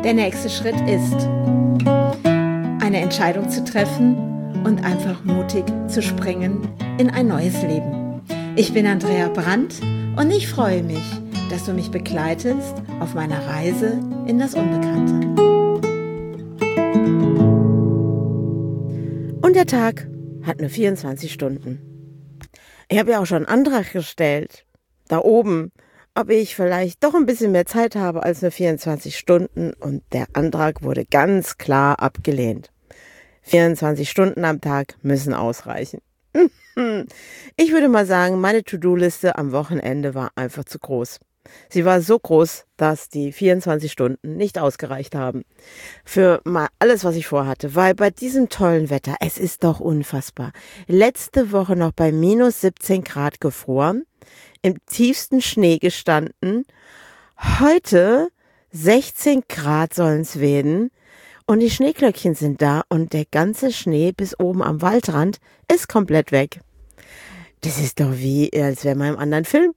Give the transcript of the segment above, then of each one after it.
Der nächste Schritt ist, eine Entscheidung zu treffen und einfach mutig zu springen in ein neues Leben. Ich bin Andrea Brandt und ich freue mich, dass du mich begleitest auf meiner Reise in das Unbekannte. Und der Tag hat nur 24 Stunden. Ich habe ja auch schon einen Antrag gestellt, da oben, ob ich vielleicht doch ein bisschen mehr Zeit habe als nur 24 Stunden, und der Antrag wurde ganz klar abgelehnt. 24 Stunden am Tag müssen ausreichen. Ich würde mal sagen, meine To-Do-Liste am Wochenende war einfach zu groß. Sie war so groß, dass die 24 Stunden nicht ausgereicht haben für mal alles, was ich vorhatte, weil bei diesem tollen Wetter, es ist doch unfassbar. Letzte Woche noch bei minus 17 Grad gefroren, im tiefsten Schnee gestanden. Heute 16 Grad sollen es werden und die Schneeglöckchen sind da und der ganze Schnee bis oben am Waldrand ist komplett weg. Das ist doch wie, als wäre man im anderen Film.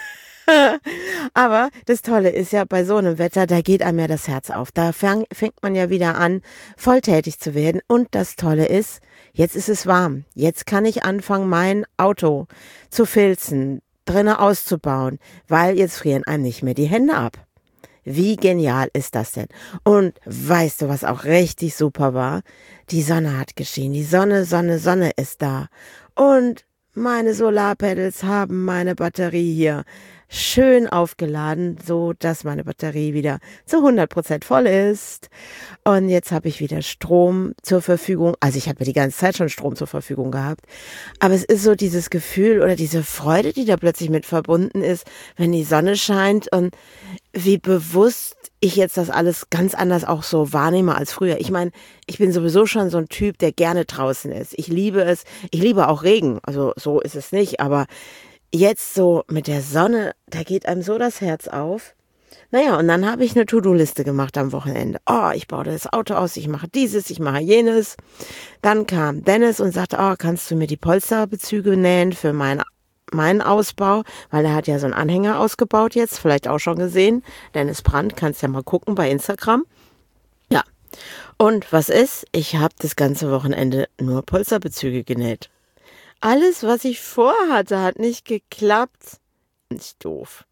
Aber das Tolle ist ja, bei so einem Wetter, da geht einem ja das Herz auf. Da fängt man ja wieder an, volltätig zu werden. Und das Tolle ist, jetzt ist es warm. Jetzt kann ich anfangen, mein Auto zu filzen, drinnen auszubauen, weil jetzt frieren einem nicht mehr die Hände ab. Wie genial ist das denn? Und weißt du, was auch richtig super war? Die Sonne hat geschienen. Die Sonne ist da. Und meine Solarpanels haben meine Batterie hier schön aufgeladen, so dass meine Batterie wieder zu 100% voll ist. Und jetzt habe ich wieder Strom zur Verfügung. Also ich habe ja die ganze Zeit schon Strom zur Verfügung gehabt. Aber es ist so dieses Gefühl oder diese Freude, die da plötzlich mit verbunden ist, wenn die Sonne scheint und wie bewusst ich jetzt das alles ganz anders auch so wahrnehme als früher. Ich meine, ich bin sowieso schon so ein Typ, der gerne draußen ist. Ich liebe es. Ich liebe auch Regen. Also so ist es nicht, aber jetzt so mit der Sonne, da geht einem so das Herz auf. Naja, und dann habe ich eine To-Do-Liste gemacht am Wochenende. Oh, ich baue das Auto aus, ich mache dieses, ich mache jenes. Dann kam Dennis und sagte, oh, kannst du mir die Polsterbezüge nähen für meinen Ausbau? Weil er hat ja so einen Anhänger ausgebaut jetzt, vielleicht auch schon gesehen. Dennis Brandt, kannst ja mal gucken bei Instagram. Ja, und was ist? Ich habe das ganze Wochenende nur Polsterbezüge genäht. Alles, was ich vorhatte, hat nicht geklappt. Nicht doof.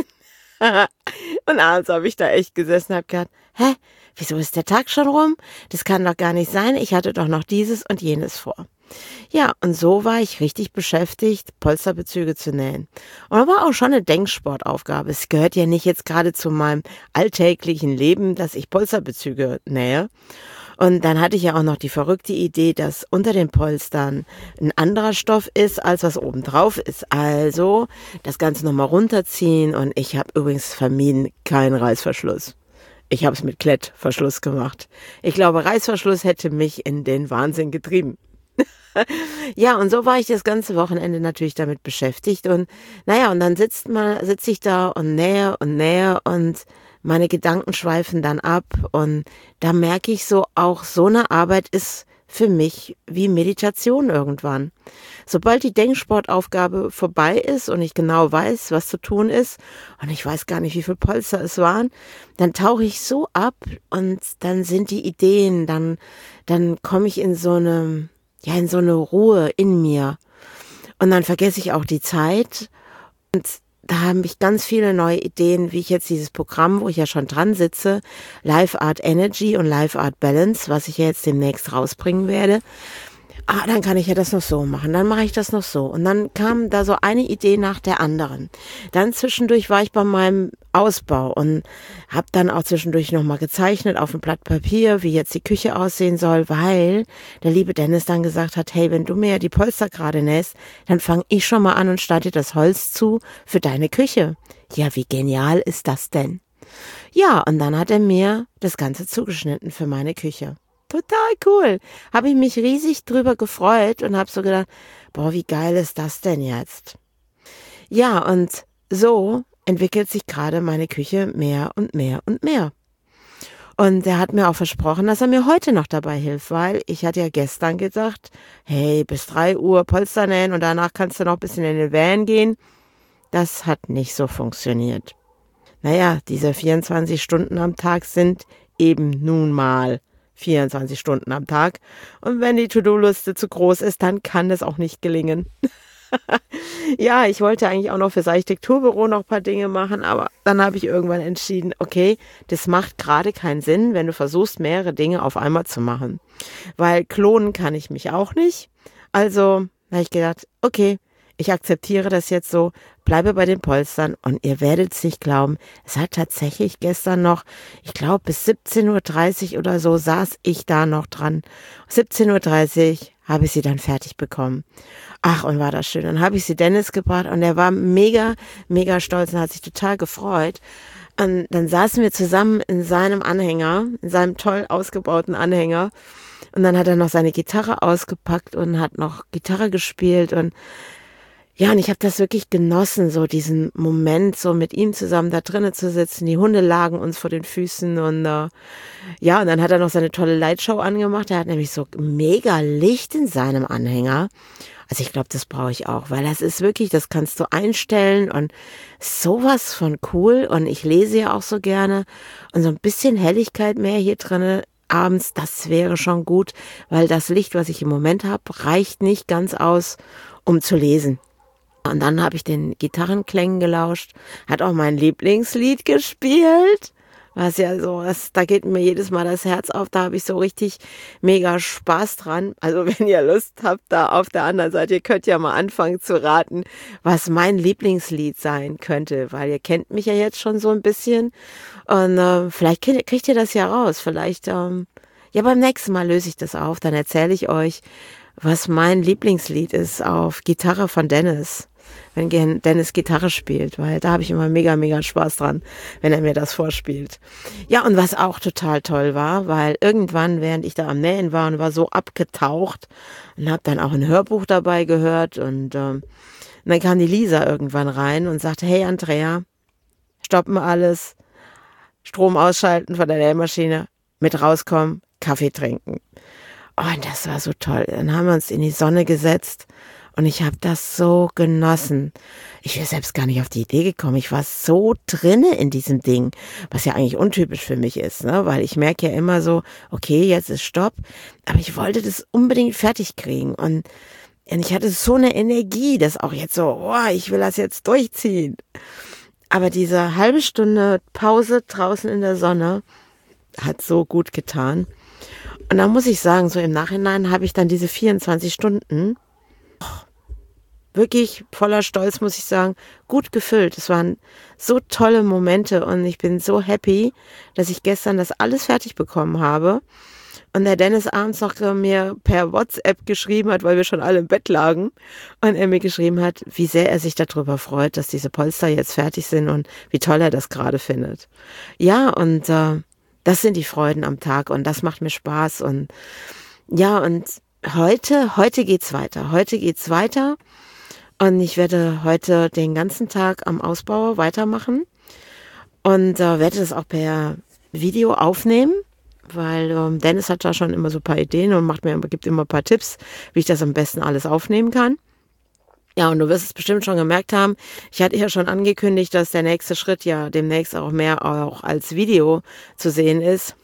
Und abends habe ich da echt gesessen und habe gedacht, hä, wieso ist der Tag schon rum? Das kann doch gar nicht sein. Ich hatte doch noch dieses und jenes vor. Ja, und so war ich richtig beschäftigt, Polsterbezüge zu nähen. Und das war auch schon eine Denksportaufgabe. Es gehört ja nicht jetzt gerade zu meinem alltäglichen Leben, dass ich Polsterbezüge nähe. Und dann hatte ich ja auch noch die verrückte Idee, dass unter den Polstern ein anderer Stoff ist, als was oben drauf ist. Also das Ganze nochmal runterziehen, und ich habe übrigens vermieden, keinen Reißverschluss. Ich habe es mit Klettverschluss gemacht. Ich glaube, Reißverschluss hätte mich in den Wahnsinn getrieben. Ja, und so war ich das ganze Wochenende natürlich damit beschäftigt. Und naja, und dann sitze ich da und nähe und meine Gedanken schweifen dann ab, und da merke ich so, auch so eine Arbeit ist für mich wie Meditation irgendwann. Sobald die Denksportaufgabe vorbei ist und ich genau weiß, was zu tun ist, und ich weiß gar nicht, wie viele Polster es waren, dann tauche ich so ab, und dann sind die Ideen, dann komme ich in so eine Ruhe in mir, und dann vergesse ich auch die Zeit, und da habe ich ganz viele neue Ideen, wie ich jetzt dieses Programm, wo ich ja schon dran sitze, Life Art Energy und Life Art Balance, was ich ja jetzt demnächst rausbringen werde. Dann kann ich ja das noch so machen, dann mache ich das noch so. Und dann kam da so eine Idee nach der anderen. Dann zwischendurch war ich bei meinem Ausbau und habe dann auch zwischendurch nochmal gezeichnet auf ein Blatt Papier, wie jetzt die Küche aussehen soll, weil der liebe Dennis dann gesagt hat, hey, wenn du mir die Polster gerade nähst, dann fange ich schon mal an und starte dir das Holz zu für deine Küche. Ja, wie genial ist das denn? Ja, und dann hat er mir das Ganze zugeschnitten für meine Küche. Total cool. Habe ich mich riesig drüber gefreut und habe so gedacht, boah, wie geil ist das denn jetzt? Ja, und so entwickelt sich gerade meine Küche mehr und mehr und mehr. Und er hat mir auch versprochen, dass er mir heute noch dabei hilft, weil ich hatte ja gestern gedacht, hey, bis 3 Uhr Polster nähen und danach kannst du noch ein bisschen in den Van gehen. Das hat nicht so funktioniert. Naja, diese 24 Stunden am Tag sind eben nun mal 24 Stunden am Tag. Und wenn die To-Do-Liste zu groß ist, dann kann das auch nicht gelingen. Ja, ich wollte eigentlich auch noch fürs Architekturbüro noch ein paar Dinge machen, aber dann habe ich irgendwann entschieden, okay, das macht gerade keinen Sinn, wenn du versuchst, mehrere Dinge auf einmal zu machen. Weil klonen kann ich mich auch nicht. Also habe ich gedacht, okay, ich akzeptiere das jetzt so, bleibe bei den Polstern und ihr werdet es nicht glauben, es hat tatsächlich gestern noch, ich glaube bis 17:30 Uhr oder so saß ich da noch dran. 17:30 Uhr habe ich sie dann fertig bekommen. Ach, und war das schön. Dann habe ich sie Dennis gebracht und er war mega, mega stolz und hat sich total gefreut. Und dann saßen wir zusammen in seinem Anhänger, in seinem toll ausgebauten Anhänger. Und dann hat er noch seine Gitarre ausgepackt und hat noch Gitarre gespielt und ja, und ich habe das wirklich genossen, so diesen Moment, so mit ihm zusammen da drinnen zu sitzen. Die Hunde lagen uns vor den Füßen und ja, und dann hat er noch seine tolle Lightshow angemacht. Er hat nämlich so mega Licht in seinem Anhänger. Also ich glaube, das brauche ich auch, weil das ist wirklich, das kannst du einstellen und sowas von cool. Und ich lese ja auch so gerne und so ein bisschen Helligkeit mehr hier drinnen abends, das wäre schon gut, weil das Licht, was ich im Moment habe, reicht nicht ganz aus, um zu lesen. Und dann habe ich den Gitarrenklängen gelauscht, hat auch mein Lieblingslied gespielt, was ja so, da geht mir jedes Mal das Herz auf, da habe ich so richtig mega Spaß dran. Also wenn ihr Lust habt, da auf der anderen Seite, ihr könnt ja mal anfangen zu raten, was mein Lieblingslied sein könnte, weil ihr kennt mich ja jetzt schon so ein bisschen und vielleicht kriegt ihr das ja raus, vielleicht, ja beim nächsten Mal löse ich das auf, dann erzähle ich euch, was mein Lieblingslied ist auf Gitarre von Dennis, wenn Dennis Gitarre spielt, weil da habe ich immer mega, mega Spaß dran, wenn er mir das vorspielt. Ja, und was auch total toll war, weil irgendwann, während ich da am Nähen war und war so abgetaucht und habe dann auch ein Hörbuch dabei gehört und dann kam die Lisa irgendwann rein und sagte, hey Andrea, stoppen alles, Strom ausschalten von der Nähmaschine, mit rauskommen, Kaffee trinken. Und das war so toll. Dann haben wir uns in die Sonne gesetzt und ich habe das so genossen. Ich wäre selbst gar nicht auf die Idee gekommen. Ich war so drinne in diesem Ding, was ja eigentlich untypisch für mich ist, ne? Weil ich merke ja immer so, okay, jetzt ist Stopp. Aber ich wollte das unbedingt fertig kriegen und ich hatte so eine Energie, dass auch jetzt so, oh, ich will das jetzt durchziehen. Aber diese halbe Stunde Pause draußen in der Sonne hat so gut getan. Und da muss ich sagen, so im Nachhinein habe ich dann diese 24 Stunden wirklich voller Stolz, muss ich sagen, gut gefüllt. Es waren so tolle Momente und ich bin so happy, dass ich gestern das alles fertig bekommen habe. Und der Dennis abends noch mir per WhatsApp geschrieben hat, weil wir schon alle im Bett lagen. Und er mir geschrieben hat, wie sehr er sich darüber freut, dass diese Polster jetzt fertig sind und wie toll er das gerade findet. Ja, und das sind die Freuden am Tag und das macht mir Spaß und ja, und heute geht's weiter. Heute geht's weiter und ich werde heute den ganzen Tag am Ausbau weitermachen und werde das auch per Video aufnehmen, weil Dennis hat da schon immer so ein paar Ideen und gibt immer ein paar Tipps, wie ich das am besten alles aufnehmen kann. Ja, und du wirst es bestimmt schon gemerkt haben, ich hatte ja schon angekündigt, dass der nächste Schritt ja demnächst auch mehr auch als Video zu sehen ist.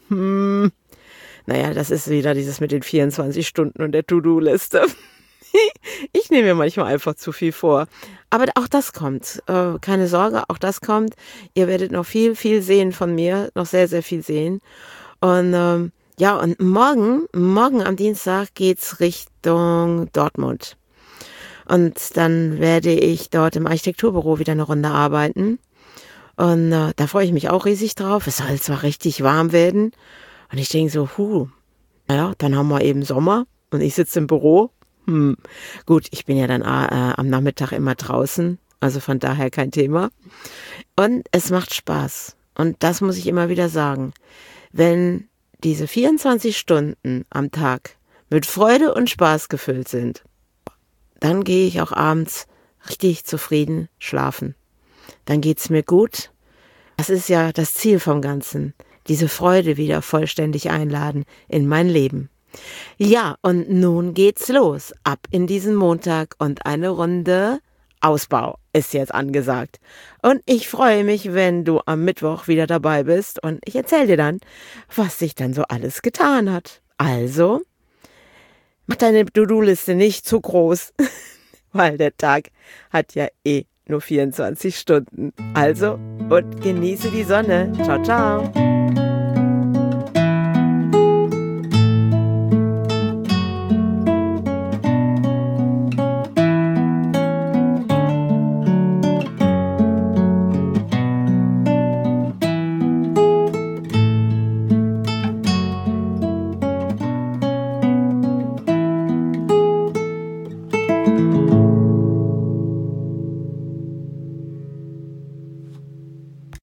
Naja, das ist wieder dieses mit den 24 Stunden und der To-Do-Liste. Ich nehme mir manchmal einfach zu viel vor. Aber auch das kommt. Keine Sorge, auch das kommt. Ihr werdet noch viel, viel sehen von mir, noch sehr, sehr viel sehen. Und ja, und morgen am Dienstag geht's Richtung Dortmund. Und dann werde ich dort im Architekturbüro wieder eine Runde arbeiten. Und da freue ich mich auch riesig drauf. Es soll zwar richtig warm werden. Und ich denke so, naja, dann haben wir eben Sommer und ich sitze im Büro. Gut, ich bin ja dann am Nachmittag immer draußen. Also von daher kein Thema. Und es macht Spaß. Und das muss ich immer wieder sagen. Wenn diese 24 Stunden am Tag mit Freude und Spaß gefüllt sind, dann gehe ich auch abends richtig zufrieden schlafen. Dann geht's mir gut. Das ist ja das Ziel vom Ganzen. Diese Freude wieder vollständig einladen in mein Leben. Ja, und nun geht's los. Ab in diesen Montag und eine Runde Ausbau ist jetzt angesagt. Und ich freue mich, wenn du am Mittwoch wieder dabei bist und ich erzähle dir dann, was sich dann so alles getan hat. Also, mach deine To-Do-Liste nicht zu groß, weil der Tag hat ja nur 24 Stunden. Also, und genieße die Sonne. Ciao, ciao.